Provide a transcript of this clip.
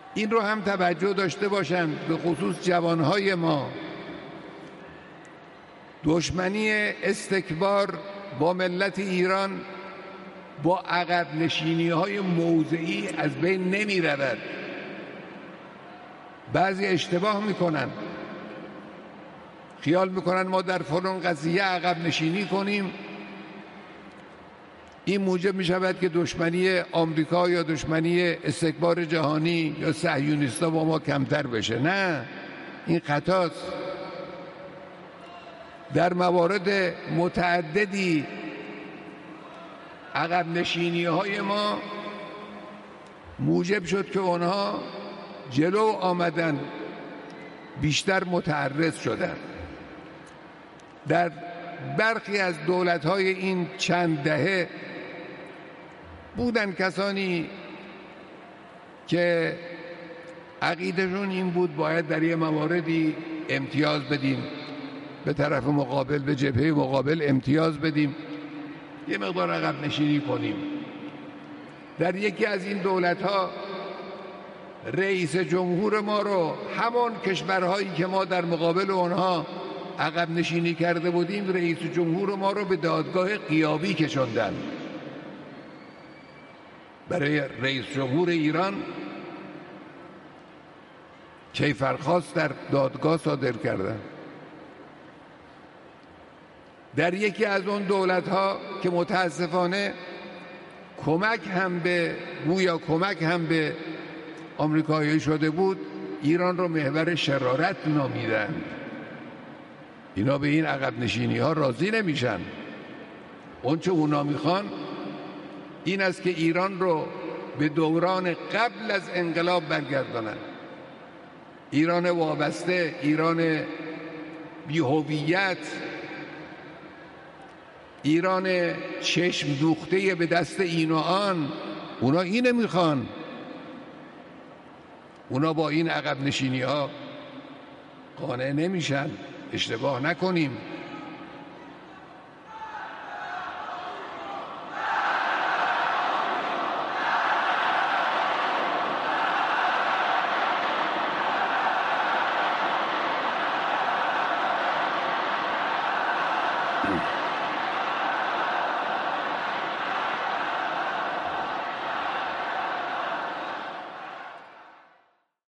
این رو هم توجه داشته باشند، به خصوص جوانهای ما. دشمنی استکبار با ملت ایران با عقب نشینی های موضعی از بین نمی رود. بعضی اشتباه میکنن، خیال میکنن ما در فلان قضیه عقب نشینی کنیم این موجب میشود که دشمنی آمریکا یا دشمنی استکبار جهانی یا صهیونیستا با ما کمتر بشه. نه، این خطاست. در موارد متعددی عقب نشینی های ما موجب شد که اونها جلو آمدن، بیشتر متعرض شدن. در برخی از دولت‌های این چند دهه بودن کسانی که عقیدهشون این بود باید در یه مواردی امتیاز بدیم، به طرف مقابل، به جبهه مقابل امتیاز بدیم، یه مقدار عقب نشینی کنیم. در یکی از این دولت‌ها رئیس جمهور ما رو همان کشورهایی که ما در مقابل آنها عقب نشینی کرده بودیم، رئیس جمهور ما رو به دادگاه غیابی کشوندن. برای رئیس جمهور ایران کیفرخواست در دادگاه صادر کردن. در یکی از اون دولت‌ها که متاسفانه کمک هم به آمریکایی شده بود، ایران رو محور شرارت نامیدن. اینا به این عقب نشینی ها راضی نمیشن. اون چه اونا میخوان این است که ایران رو به دوران قبل از انقلاب برگردانن. ایران وابسته، ایران بی‌هویت، ایران چشم دوخته به دست این و آن. اونا اینه میخوان. اونا با این عقب نشینی ها قانع نمیشن. اشتباه نکنیم.